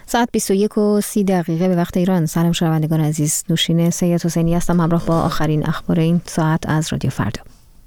ساعت 21:30 به وقت ایران. سلام شنوندگان عزیز، نوشین سید حسینی هستم همراه با آخرین اخبار این ساعت از رادیو فردا.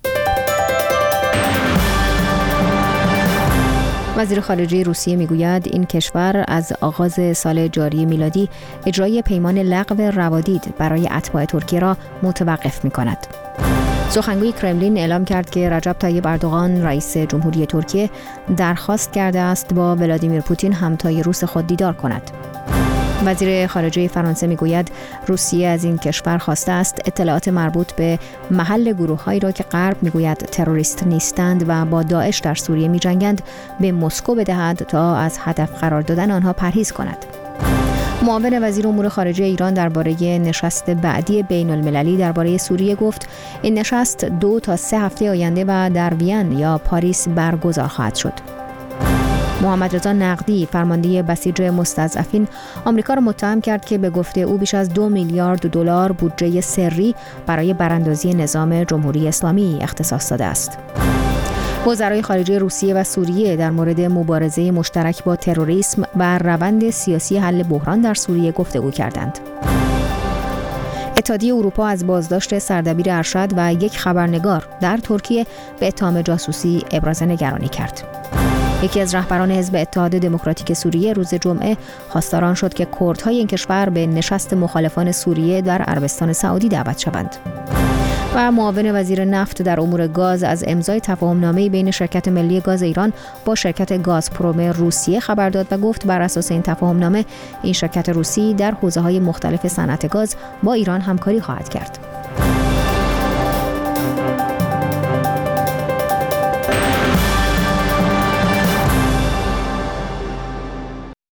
وزیر خارجه روسیه میگوید این کشور از آغاز سال جاری میلادی اجرای پیمان لغو روادید برای اتباع ترکیه را متوقف می‌کند. سخنگوی کرملین اعلام کرد که رجب طیب اردوغان رئیس جمهوری ترکیه درخواست کرده است با ولادیمیر پوتین همتای روس خود دیدار کند. وزیر خارجه فرانسه میگوید روسیه از این کشور خواسته است اطلاعات مربوط به محل گروه‌هایی را که غرب میگوید تروریست نیستند و با داعش در سوریه می‌جنگند به مسکو بدهد تا از هدف قرار دادن آنها پرهیز کند. معاون وزیر امور خارجه ایران درباره نشست بعدی بین‌المللی درباره سوریه گفت این نشست 2 تا 3 هفته آینده و در وین یا پاریس برگزار خواهد شد. محمد رضا نقدی فرمانده بسیج مستضعفین آمریکا را متهم کرد که به گفته او بیش از 2 میلیارد دلار بودجه سری برای براندازی نظام جمهوری اسلامی اختصاص داده است. وزرای خارجه روسیه و سوریه در مورد مبارزه مشترک با تروریسم و روند سیاسی حل بحران در سوریه گفتگو کردند. اتحادیه اروپا از بازداشت سردبیر ارشد و یک خبرنگار در ترکیه به اتهام جاسوسی ابراز نگرانی کرد. یکی از رهبران حزب اتحاد دموکراتیک سوریه روز جمعه خواستار آن شد که کردهای این کشور به نشست مخالفان سوریه در عربستان سعودی دعوت شوند. و معاون وزیر نفت در امور گاز از امضای تفاهم‌نامه‌ای بین شرکت ملی گاز ایران با شرکت گازپروم روسیه خبر داد و گفت بر اساس این تفاهم‌نامه این شرکت روسی در حوزه‌های مختلف صنعت گاز با ایران همکاری خواهد کرد.